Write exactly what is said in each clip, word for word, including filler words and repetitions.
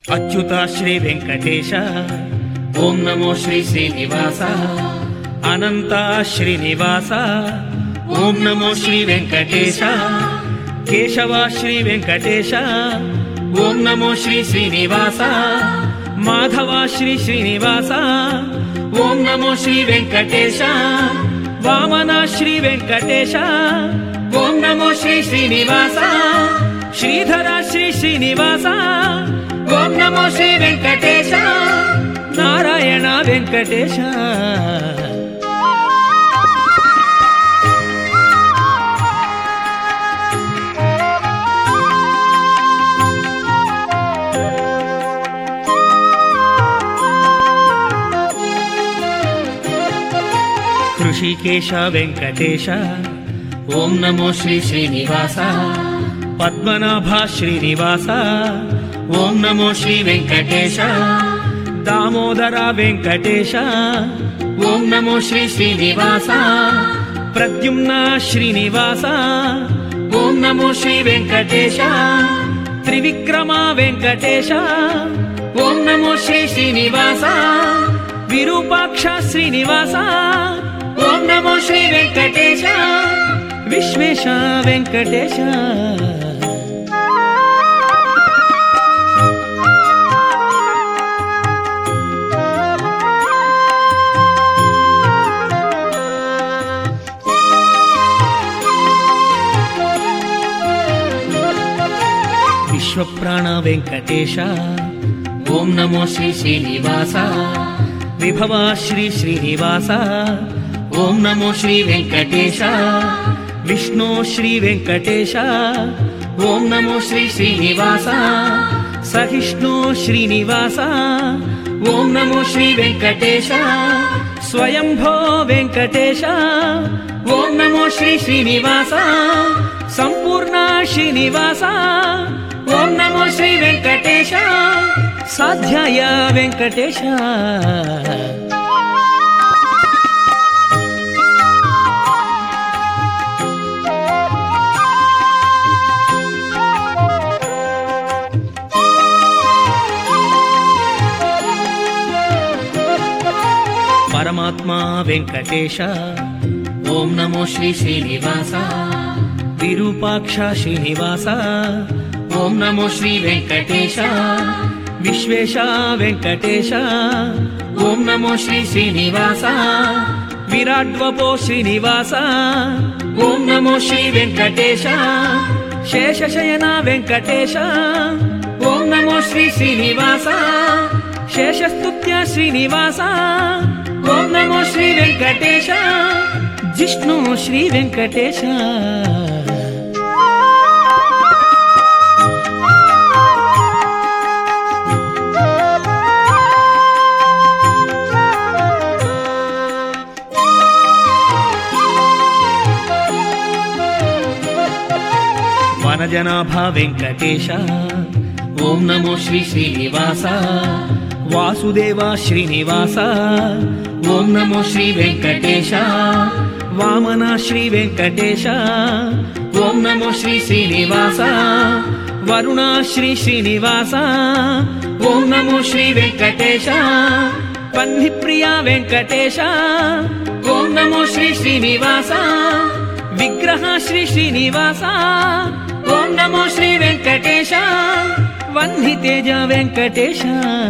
అచ్యుత శ్రీ వెంకటేశ ఓం నమో శ్రీ శ్రీనివాస అనంత శ్రీనివాస ఓం నమో శ్రీ వెంకటేశ కేశవ శ్రీ వెంకటేశ ఓం నమో శ్రీ శ్రీనివాస మాధవ శ్రీ శ్రీనివాస ఓం నమో శ్రీ వెంకటేశ వామన శ్రీ వెంకటేశ ఓం నమో శ్రీ శ్రీనివాస శ్రీధర శ్రీ శ్రీనివాస ఓం నమో శ్రీ వెంకటేశ నారాయణ వెంకటేశ ఋషికేశ వెంకటేశ ఓం నమో శ్రీ శ్రీనివాస పద్మనాభ శ్రీనివాస ఓం నమో శ్రీ వెంకటేశ దామోదర వెంకటేశ ఓం నమో శ్రీ శ్రీనివాస ప్రద్యుమ్న శ్రీనివాస ఓం నమో శ్రీ వెంకటేశ త్రివిక్రమ వెంకటేశ ఓం నమో శ్రీ శ్రీనివాస విరూపాక్ష శ్రీనివాస ఓం నమో శ్రీ వెంకటేశ విశ్వేశ వెంకటేశ విశ్వప్రాణ వెంకటేశ ఓం నమో శ్రీ శ్రీనివాస విభవ శ్రీ శ్రీనివాస ఓం నమో శ్రీ వెంకటేశ విష్ణు శ్రీ వెంకటేశ ఓం నమో శ్రీ శ్రీనివాస సహిష్ణు శ్రీనివాస ఓం నమో శ్రీ వెంకటేశ స్వయంభో వెంకటేశ ఓం నమో శ్రీ శ్రీనివాస సంపూర్ణ శ్రీనివాస ఓం నమో శ్రీ వెంకటేశ సాధ్యాయ వెంకటేశ పరమాత్మా వెంకటేశ ఓం నమో శ్రీ శ్రీనివాస విరూపాక్ష శ్రీనివాస ఓం నమో శ్రీ వెంకటేశ విశ్వేశ వెంకటేశ ఓం నమో శ్రీ శ్రీనివాస విరాడ్వపో శ్రీనివాస ఓం నమో శ్రీ వెంకటేశ శేషశయన వెంకటేశ ఓం నమో శ్రీ శ్రీనివాస శేషస్తుత్య శ్రీనివాస ఓం నమో శ్రీ వెంకటేశ జిష్ణు శ్రీ వెంకటేశ వనజనాభ వెంకటేశ ఓం నమో శ్రీ శ్రీనివాస వాసుదేవ శ్రీనివాస ఓం నమో శ్రీ వెంకటేశ వామన శ్రీ వెంకటేశ ఓం నమో శ్రీ శ్రీనివాస వరుణ శ్రీ శ్రీనివాస ఓం నమో శ్రీ వెంకటేశ పన్నిప్రియ వెంకటేశ ఓం నమో శ్రీ శ్రీనివాస విగ్రహ శ్రీ శ్రీనివాస ఓం నమో శ్రీ వెంకటేశ వహ్ని తేజ వెంకటేశ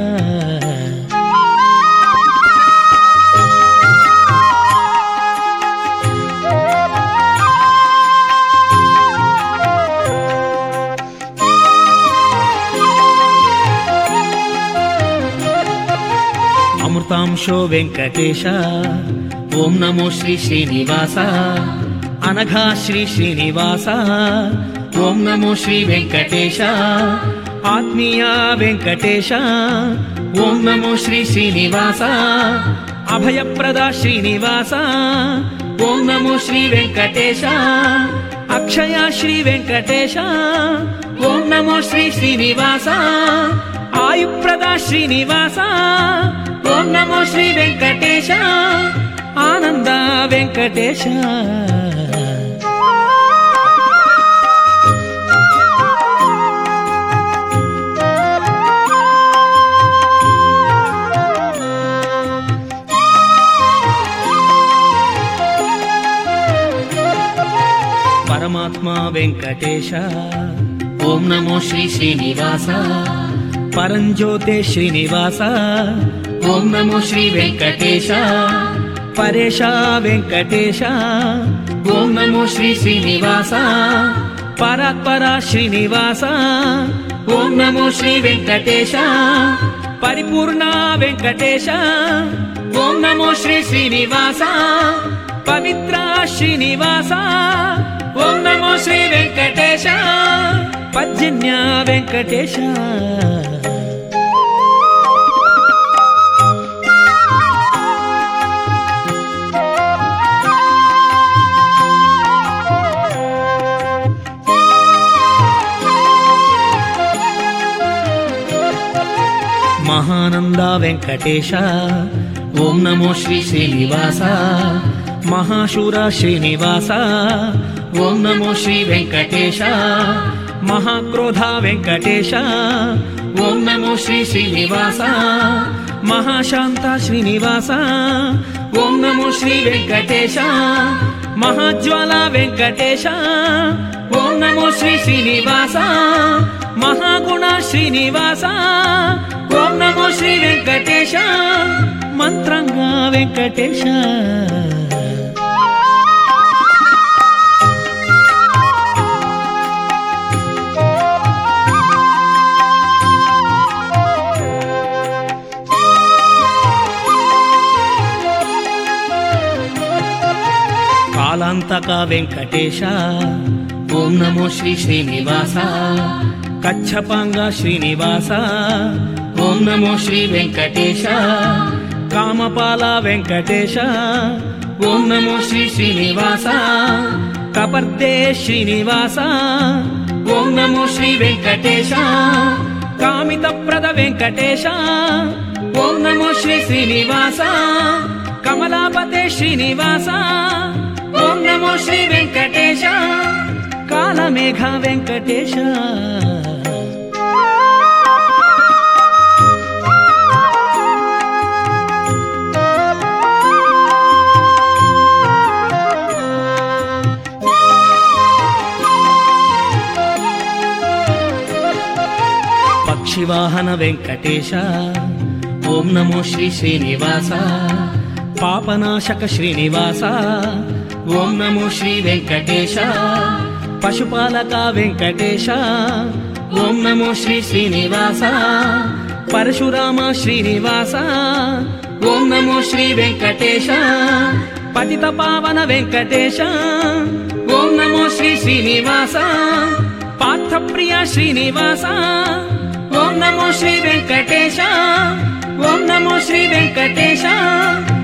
అమృతాంశో వెంకటేశ ఓం నమో శ్రీ శ్రీనివాస అనఘా శ్రీ శ్రీనివాస ఓం నమో శ్రీ వెంకటేశ ఆత్మీయ వెంకటేశ ఓం నమో శ్రీ శ్రీనివాస అభయప్రద శ్రీనివాస ఓం నమో శ్రీ వెంకటేశ అక్షయ శ్రీ వెంకటేశ ఓం నమో శ్రీ శ్రీనివాస ఆయుప్రద శ్రీనివాస ఓం నమో శ్రీ వెంకటేశ ఆనంద వెంకటేశ వెంకటేశ ఓం నమో శ్రీ శ్రీనివాస పరంజ్యోతే శ్రీనివాస ఓం నమో శ్రీ వెంకటేశ పరేశ వెంకటేశ ఓం నమో శ్రీ శ్రీనివాస పరాత్పర శ్రీనివాస ఓం నమో శ్రీ వెంకటేశ పరిపూర్ణ వెంకటేశ ఓం నమో శ్రీ శ్రీనివాస పవిత్ర శ్రీనివాస ఓం నమో శ్రీ వెంకటేశ పర్జన్య వెంకటేశ మహానంద వెంకటేశ ఓం నమో శ్రీ శ్రీనివాస మహాశూర శ్రీనివాస ఓం నమో శ్రీ వెంకటేశ మహాక్రోధ వెంకటేశ ఓం నమో శ్రీ శ్రీనివాస మహాశాంత శ్రీనివాస ఓం నమో శ్రీ వెంకటేశ మహాజ్వాల వెంకటేశ ఓం నమో శ్రీ శ్రీనివాస మహాగుణ శ్రీనివాస ఓం నమో శ్రీ వెంకటేశ మంత్రంగ వెంకటేశ కాలాంతక వెంకటేశ ఓం నమో శ్రీ శ్రీనివాస కచ్చపాంగ శ్రీనివాస ఓం నమో శ్రీ వెంకటేశ కామపాల వెంకటేశ ఓం నమో శ్రీ శ్రీనివాస కపర్దే శ్రీనివాస ఓం నమో శ్రీ వెంకటేశ కామితప్రద వెంకటేశ ఓం నమో శ్రీ శ్రీనివాస కమలాపతే శ్రీనివాస ఓం నమో శ్రీ వెంకటేశ కాలమేఘ వెంకటేశ పక్షివాహన వెంకటేశ ఓం నమో శ్రీ శ్రీనివాస పాపనాశక శ్రీనివాస ఓం నమో శ్రీ వెంకటేశ పశుపాలక వెంకటేశ ఓం నమో శ్రీ శ్రీనివాస పరశురామ శ్రీనివాస ఓం నమో శ్రీ వెంకటేశ పతిత పావన వెంకటేశ ఓం నమో శ్రీ శ్రీనివాస పార్థప్రియ శ్రీనివాస ఓం నమో శ్రీ వెంకటేశ ఓం నమో శ్రీ వెంకటేశ